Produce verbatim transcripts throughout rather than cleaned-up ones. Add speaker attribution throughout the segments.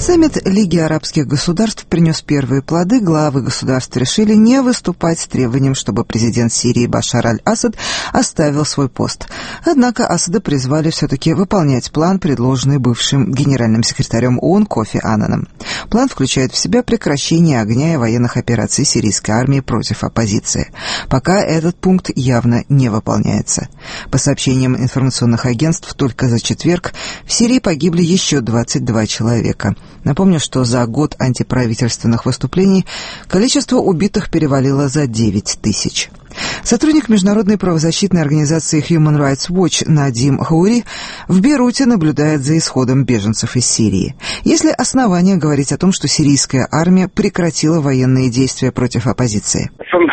Speaker 1: Саммит Лиги арабских государств принес первые плоды. Главы государств решили не выступать с требованием, чтобы президент Сирии Башар аль-Асад оставил свой пост. Однако Асада призвали все-таки выполнять план, предложенный бывшим генеральным секретарем ООН Кофи Аннаном. План включает в себя прекращение огня и военных операций сирийской армии против оппозиции. Пока этот пункт явно не выполняется. По сообщениям информационных агентств, только за четверг в Сирии погибли еще двадцать два человека. Напомню, что за год антиправительственных выступлений количество убитых перевалило за девять тысяч. Сотрудник международной правозащитной организации Human Rights Watch Надим Хаури в Бейруте наблюдает за исходом беженцев из Сирии. Есть ли основания говорить о том, что сирийская армия прекратила военные действия против оппозиции?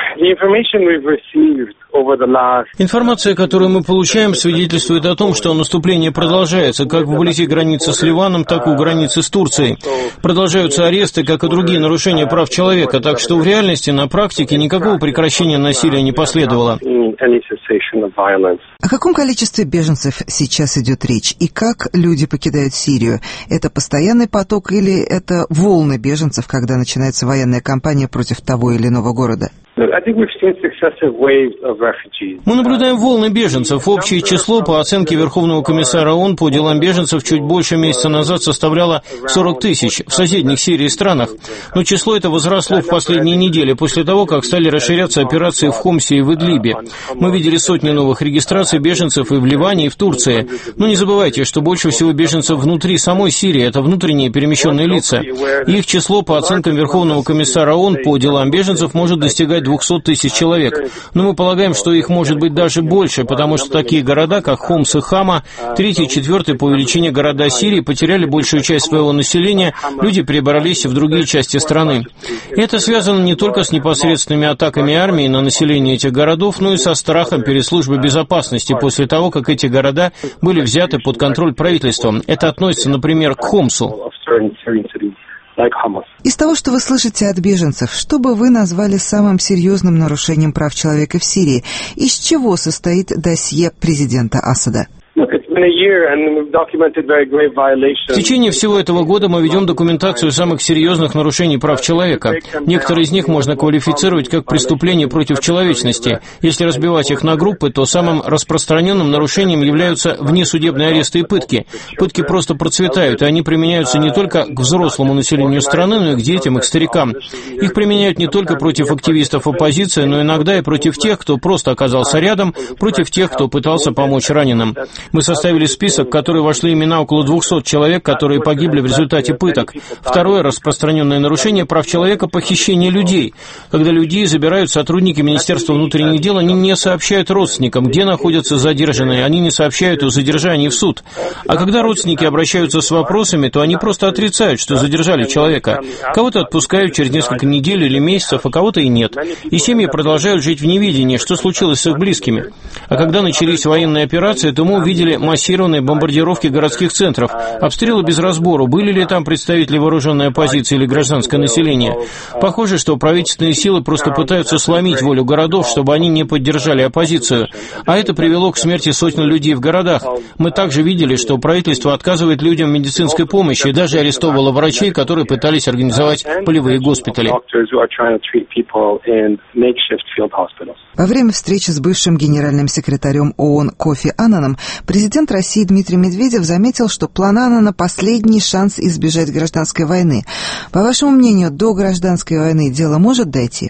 Speaker 2: Информация, которую мы получаем, свидетельствует о том, что наступление продолжается как вблизи границы с Ливаном, так и у границы с Турцией. Продолжаются аресты, как и другие нарушения прав человека, так что в реальности, на практике, никакого прекращения насилия не последовало.
Speaker 1: О каком количестве беженцев сейчас идет речь? И как люди покидают Сирию? Это постоянный поток или это волны беженцев, когда начинается военная кампания против того или иного города?
Speaker 2: Мы наблюдаем волны беженцев. Общее число, по оценке Верховного комиссара ООН по делам беженцев, чуть больше месяца назад составляло сорок тысяч в соседних Сирии странах. Но число это возросло в последние недели, после того, как стали расширяться операции в Хомсе и в Идлибе. Мы видели сотни новых регистраций беженцев и в Ливане, и в Турции. Но не забывайте, что больше всего беженцев внутри самой Сирии, это внутренние перемещенные лица. Их число, по оценкам Верховного комиссара ООН по делам беженцев, может достигать двухсот тысяч человек. Но мы полагаем, что их может быть даже больше, потому что такие города, как Хомс и Хама, третий и четвертый по величине города Сирии, потеряли большую часть своего населения, люди перебрались в другие части страны. И это связано не только с непосредственными атаками армии на население этих городов, но и со страхом перед службой безопасности после того, как эти города были взяты под контроль правительством. Это относится, например, к Хомсу.
Speaker 1: Из того, что вы слышите от беженцев, что бы вы назвали самым серьезным нарушением прав человека в Сирии? Из чего состоит досье президента Асада?
Speaker 2: В течение всего этого года мы ведем документацию самых серьезных нарушений прав человека. Некоторые из них можно квалифицировать как преступления против человечности. Если разбивать их на группы, то самым распространенным нарушением являются внесудебные аресты и пытки. Пытки просто процветают, и они применяются не только к взрослому населению страны, но и к детям, и к старикам. Их применяют не только против активистов оппозиции, но иногда и против тех, кто просто оказался рядом, против тех, кто пытался помочь раненым. Мы составили список, в который вошли имена около двухсот человек, которые погибли в результате пыток. Второе распространенное нарушение прав человека – похищение людей. Когда людей забирают сотрудники Министерства внутренних дел, они не сообщают родственникам, где находятся задержанные, они не сообщают о задержании в суд. А когда родственники обращаются с вопросами, то они просто отрицают, что задержали человека. Кого-то отпускают через несколько недель или месяцев, а кого-то и нет. И семьи продолжают жить в неведении, что случилось с их близкими. А когда начались военные операции, то мы увидели массированные бомбардировки городских центров, обстрелы без разбору, были ли там представители вооруженной оппозиции или гражданское население. Похоже, что правительственные силы просто пытаются сломить волю городов, чтобы они не поддержали оппозицию. А это привело к смерти сотен людей в городах. Мы также видели, что правительство отказывает людям в медицинской помощи и даже арестовывало врачей, которые пытались организовать полевые госпитали.
Speaker 1: Во время встречи с бывшим генеральным секретарем ООН Кофи Аннаном президент России Дмитрий Медведев заметил, что план Аннана – последний шанс избежать гражданской войны. По вашему мнению, до гражданской войны дело может дойти?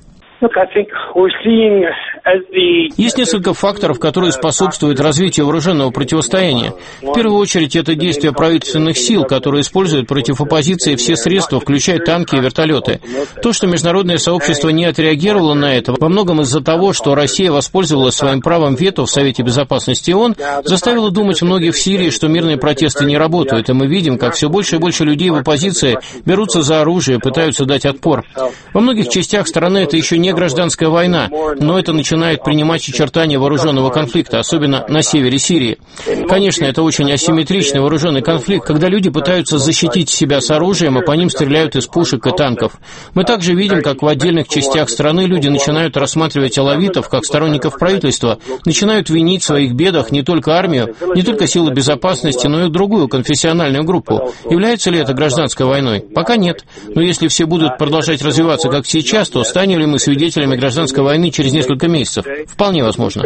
Speaker 2: Есть несколько факторов, которые способствуют развитию вооруженного противостояния. В первую очередь, это действия правительственных сил, которые используют против оппозиции все средства, включая танки и вертолеты. То, что международное сообщество не отреагировало на это, во многом из-за того, что Россия воспользовалась своим правом вето в Совете Безопасности ООН, заставило думать многих в Сирии, что мирные протесты не работают, и мы видим, как все больше и больше людей в оппозиции берутся за оружие, пытаются дать отпор. Во многих частях страны это еще не гражданская война, но это начинается начинает принимать очертания вооруженного конфликта, особенно на севере Сирии. Конечно, это очень асимметричный вооруженный конфликт, когда люди пытаются защитить себя с оружием, а по ним стреляют из пушек и танков. Мы также видим, как в отдельных частях страны люди начинают рассматривать алавитов как сторонников правительства, начинают винить в своих бедах не только армию, не только силы безопасности, но и другую конфессиональную группу. Является ли это гражданской войной? Пока нет. Но если все будут продолжать развиваться как сейчас, то станем ли мы свидетелями гражданской войны через несколько месяцев? Вполне возможно.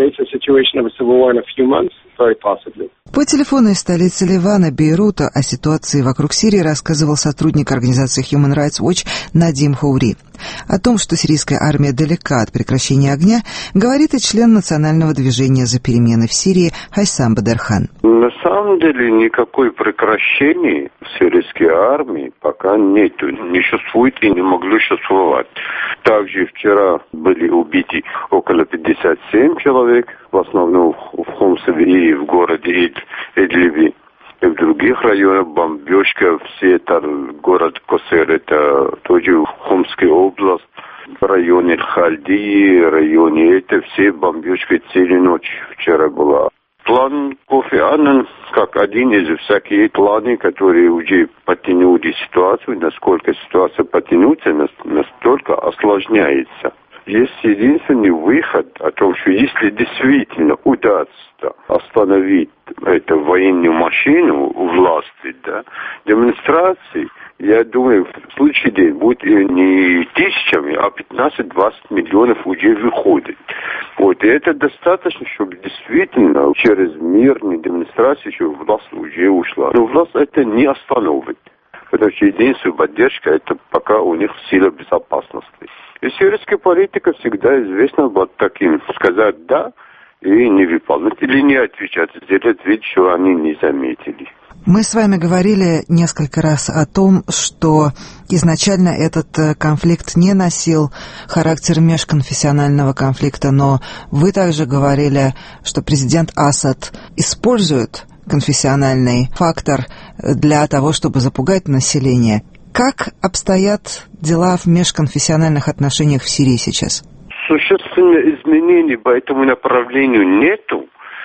Speaker 1: По телефону из столицы Ливана, Бейрута, о ситуации вокруг Сирии рассказывал сотрудник организации Human Rights Watch Надим Хаури. О том, что сирийская армия далека от прекращения огня, говорит и член национального движения за перемены в Сирии Хайсам Бадерхан.
Speaker 3: На самом деле никакой прекращения в сирийской армии пока нет, не существует и не могло существовать. Также вчера были убиты около пятьдесят семь человек, в основном в Хомсе и в городе Ид, Идлибе. И в других районах бомбежка, все это город Косер, это тоже Хомская область, в районе Хальдии, районе это все бомбежки целую ночь вчера была. План Кофи Аннан, как один из всяких планов, которые уже потянули ситуацию, насколько ситуация потянется, настолько осложняется. Есть единственный выход о том, что если действительно удастся остановить эту военную машину власти, да, демонстрации, я думаю, в случае день будет не тысячами, а пятнадцать-двадцать миллионов уже выходит. Вот, и это достаточно, чтобы действительно через мирные демонстрации, чтобы власть уже ушла. Но власть это не остановит, потому что единственная поддержка это пока у них сила безопасности. И сирийская политика всегда известна вот таким, сказать «да» и не выполнить, или не отвечать, сделать вид, что они не заметили.
Speaker 1: Мы с вами говорили несколько раз о том, что изначально этот конфликт не носил характер межконфессионального конфликта, но вы также говорили, что президент Асад использует конфессиональный фактор для того, чтобы запугать население. Как обстоят дела в межконфессиональных отношениях в Сирии сейчас?
Speaker 3: Существенных изменений по этому направлению нету.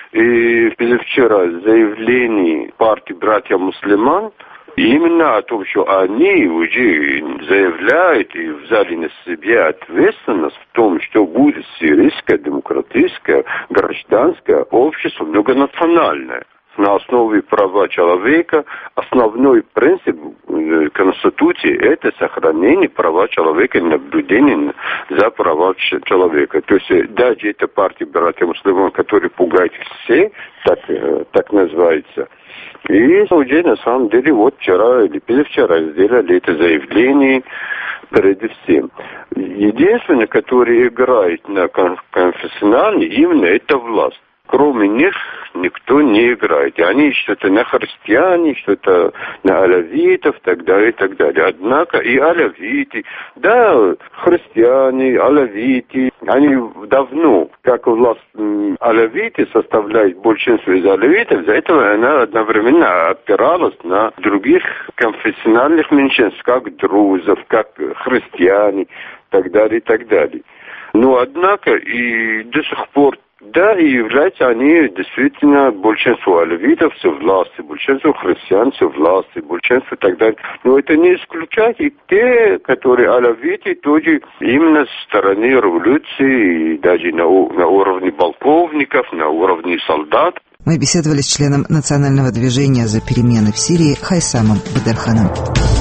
Speaker 3: И позавчера заявление партии «Братья Муслиман» именно о том, что они уже заявляют и взяли на себя ответственность в том, что будет сирийское демократическое гражданское общество многонациональное. На основе права человека, основной принцип Конституции – это сохранение права человека и наблюдение за права человека. То есть даже эта партия «Братья Муслиман», которая пугает все, так, так называется. И уже на самом деле вот вчера или позавчера сделали это заявление перед всем. Единственное, которое играет на конфессиональной, именно это власть. Кроме них никто не играет. И они что-то на христиане, что-то на алавитов, так далее, и так далее. Однако и алавиты, да, христиане, алавиты, они давно, как власть алавиты составляют большинство из алавитов, за этого она одновременно опиралась на других конфессиональных меньшинств, как друзов, как христиане, так далее, и так далее. Но, однако, и до сих пор да, и являются они действительно большинство алавитов со власти, большинство христиан со власти, большинство и так далее. Но это не исключает и те, которые алавиты, тоже именно со стороны революции, и даже на, на уровне полковников, на уровне солдат.
Speaker 1: Мы беседовали с членом национального движения за перемены в Сирии Хайсамом Бадерханом.